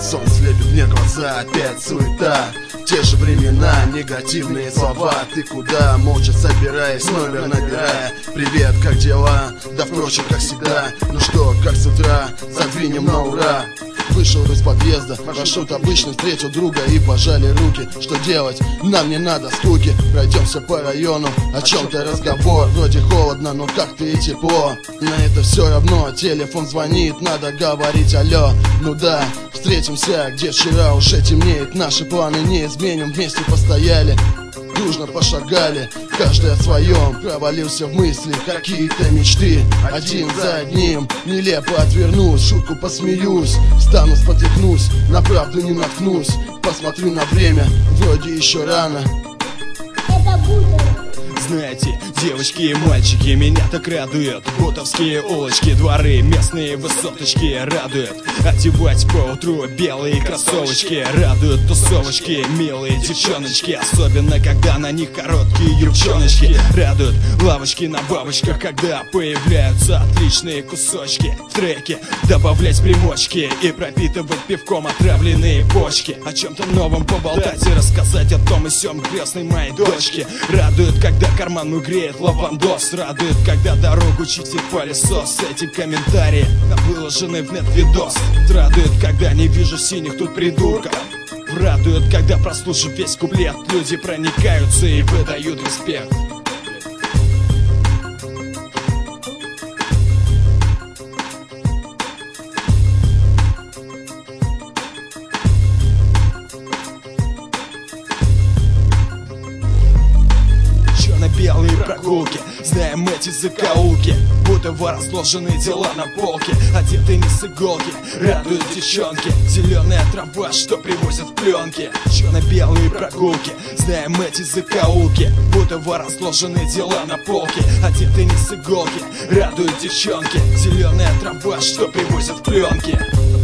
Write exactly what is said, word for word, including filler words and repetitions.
Сон слепит мне глаза, опять суета. Те же времена, негативные слова. Ты куда? Молча собираясь, номер набирая. Привет, как дела? Да впрочем, как всегда. Ну что, как с утра? Задвинем на ура. Вышел из подъезда, маршрут обычный, встретил друга и пожали руки. Что делать? Нам не надо скуки. Пройдемся по району, о чем-то разговор. Вроде холодно, но как-то и тепло. На это все равно, телефон звонит, надо говорить алло. Ну да, встретимся, где вчера уже темнеет. Наши планы не изменим, вместе постояли, дружно пошагали, каждый о своем. Провалился в мысли, какие-то мечты, один за одним. Нелепо отвернусь, шутку посмеюсь, встану, спотыкнусь, на правду не наткнусь. Посмотрю на время, вроде еще рано. Это будто. Знаете, девочки и мальчики, меня так радуют бутовские улочки, дворы, местные высоточки радуют. Одевать по утру белые кроссовочки, радуют тусовочки, милые девчоночки. Особенно, когда на них короткие юбчоночки. Радуют лавочки на бабочках, когда появляются отличные кусочки в треке. Добавлять примочки и пропитывать пивком отравленные почки. О чем-то новом поболтать и рассказать о том и сём крестной моей дочке. Радует, когда карман греет лавандос. Радует, когда дорогу чистит пылесос. Эти комментарии выложены в нет-видос. Радует, когда не вижу синих тут придурков. Радует, когда, прослушав весь куплет, люди проникаются и выдают респект. Белые прогулки, знаем эти закоулки, будто разложены дела на полке. Одеты не с иголки, радуют девчонки. Зеленая трава, что привозят в пленке. Черно-белые прогулки, знаем эти закоулки, будто разложены дела на полке. Одеты не с иголки, радуют девчонки. Зеленая трава, что привозят в пленке.